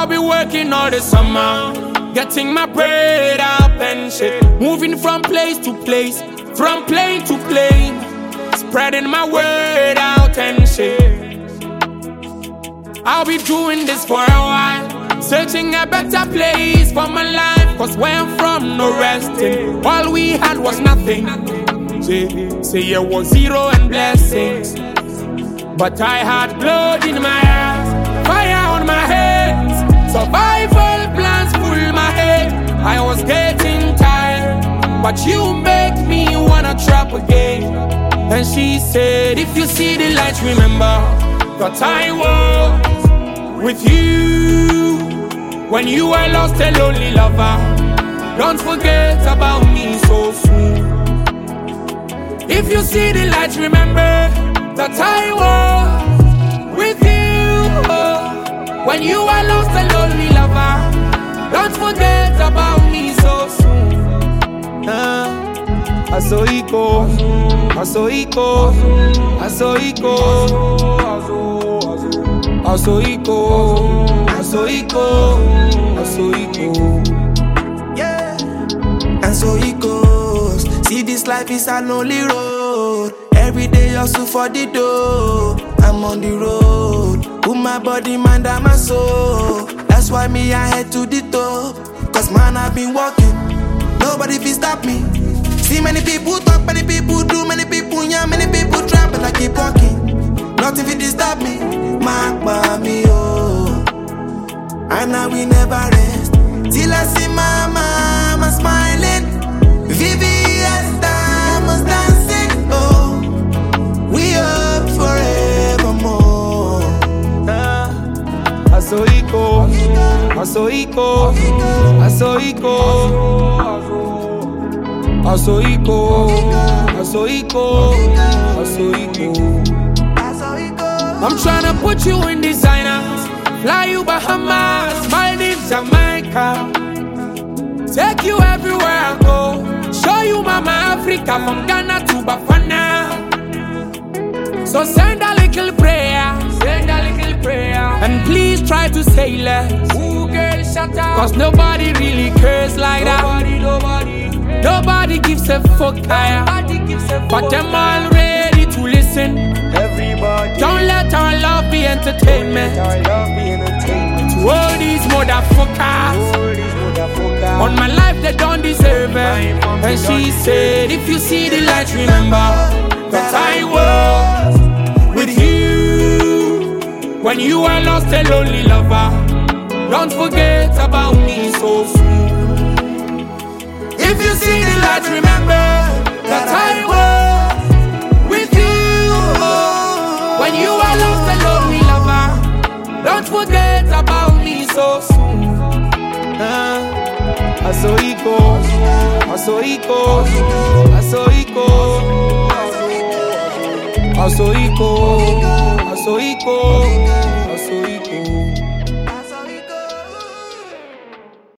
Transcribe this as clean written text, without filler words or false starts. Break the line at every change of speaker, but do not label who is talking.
I'll be working all the summer, getting my bread up and shit. Moving from place to place, from plane to plane, spreading my word out and shit. I'll be doing this for a while, searching a better place for my life. Cause where I'm from, no resting. All we had was nothing. Say it was zero and blessings. But I had blood in my eyes, fire on my hands, survival plans full my head. I was getting tired, but you make me wanna trap again. And she said, if you see the light, remember that I was with you when you were lost a lonely lover. Don't forget about me so soon. If you see the light, remember that I was with you when you were lost a lonely lover. Don't forget about me so soon. Asoiko, Asoiko, Asoiko, Asoiko, Asoiko, Asoiko.
Yeah, and so it goes. See, this life is a lonely road. Every day hustle for the dough. I'm on the road, put my body, mind and my soul. That's why me I head to the top. Cause man I've been walking, nobody can stop me. See many people talk, many people do, many people yeah, many people try, but I keep walking. Nothing can disturb me. Mark by me, oh. And I will never rest till I see my mama smiling. VVS diamonds dancing, oh. We up forevermore.
Asoiko, Asoiko, Asoiko, Asoiko, Asoiko, Asoiko. I'm tryna put you in designers, fly you Bahamas, Maldives, Jamaica, take you everywhere I go, show you Mama Africa from Ghana to Bafana. So send a little prayer, and please try to say less. Cause nobody really cares like that. Nobody gives a fuck higher, but them all ready to listen.
Everybody,
don't let our love be entertainment. To all these motherfuckers, on my life they don't deserve it. And she said, if you see the light, remember that I was with you when you were lost a lonely lover. Don't forget about me so soon. If you see the light, remember that I was with you when you were lost a lonely lover. Don't forget about me so soon. Asoiko, Asoiko, Asoiko, Asoiko, Asoiko.